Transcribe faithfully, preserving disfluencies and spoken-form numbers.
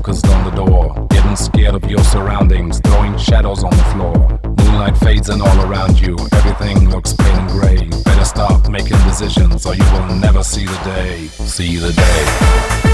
focused on the door, getting scared of your surroundings, throwing shadows on the floor. Moonlight fades in all around you, everything looks pale and gray. Better start making decisions or you will never see the day, see the day.